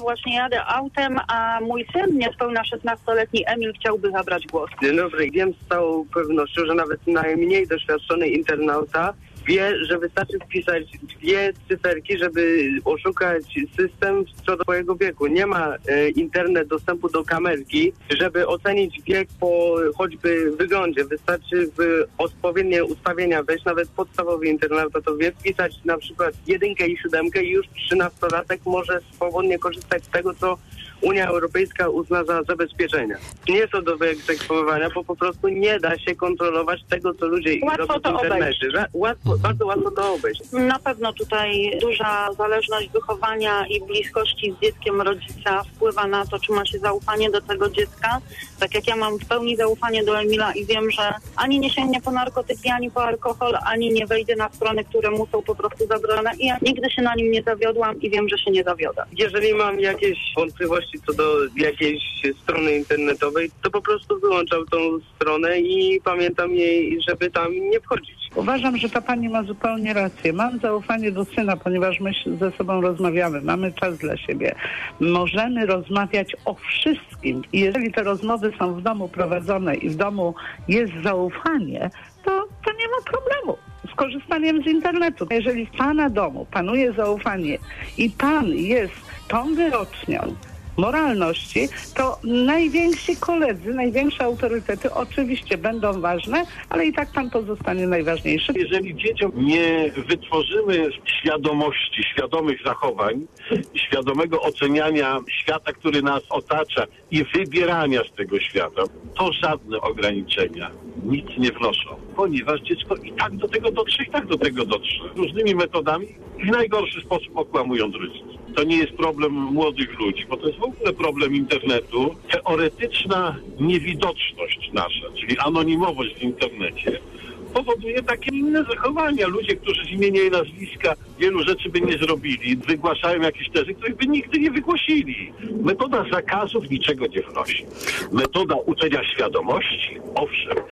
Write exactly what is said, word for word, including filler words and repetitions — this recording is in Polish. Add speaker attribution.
Speaker 1: Właśnie jadę autem, a mój syn, niespełna szesnastoletni Emil, chciałby zabrać głos.
Speaker 2: Dzień dobry. Wiem z całą pewnością, że nawet najmniej doświadczony internauta wie, że wystarczy wpisać dwie cyferki, żeby oszukać system co do swojego wieku. Nie ma e, internet dostępu do kamerki, żeby ocenić wiek po choćby wyglądzie. Wystarczy w odpowiednie ustawienia wejść, nawet podstawowy internauta to wie, wpisać na przykład jedynkę i siódemkę i już trzynastolatek może swobodnie korzystać z tego, co Unia Europejska uzna za zabezpieczenia. Nie jest to do wyegzekwowania, bo po prostu nie da się kontrolować tego, co ludzie
Speaker 1: Łatwo
Speaker 2: robią w
Speaker 1: to
Speaker 2: internecie.
Speaker 1: obejść.
Speaker 2: Łatwo, bardzo łatwo to obejść.
Speaker 1: Na pewno tutaj duża zależność wychowania i bliskości z dzieckiem rodzica wpływa na to, czy ma się zaufanie do tego dziecka. Tak jak ja mam w pełni zaufanie do Emila i wiem, że ani nie sięgnie po narkotyki, ani po alkohol, ani nie wejdzie na strony, które mu są po prostu zabrane. I ja nigdy się na nim nie zawiodłam i wiem, że się nie zawiodę.
Speaker 2: Jeżeli mam jakieś wątpliwości co do jakiejś strony internetowej, to po prostu wyłączam tą stronę i pamiętam jej, żeby tam nie wchodzić.
Speaker 3: Uważam, że ta pani ma zupełnie rację. Mam zaufanie do syna, ponieważ my ze sobą rozmawiamy, mamy czas dla siebie. Możemy rozmawiać o wszystkim. I jeżeli te rozmowy są w domu prowadzone i w domu jest zaufanie, to, to nie ma problemu z korzystaniem z internetu. Jeżeli w pana domu panuje zaufanie i pan jest tą wyrocznią moralności, to najwięksi koledzy, największe autorytety oczywiście będą ważne, ale i tak pan pozostanie najważniejszy.
Speaker 4: Jeżeli dzieciom nie wytworzymy świadomości, świadomych zachowań, świadomego oceniania świata, który nas otacza i wybierania z tego świata, to żadne ograniczenia nic nie wnoszą, ponieważ dziecko i tak do tego dotrze, i tak do tego dotrze. Różnymi metodami i w najgorszy sposób okłamując rodziców. To nie jest problem młodych ludzi, bo to jest w ogóle problem internetu. Teoretyczna niewidoczność nasza, czyli anonimowość w internecie, powoduje takie inne zachowania. Ludzie, którzy z imienia i nazwiska wielu rzeczy by nie zrobili, wygłaszają jakieś tezy, których by nigdy nie wygłosili. Metoda zakazów niczego nie wnosi. Metoda uczenia świadomości, owszem,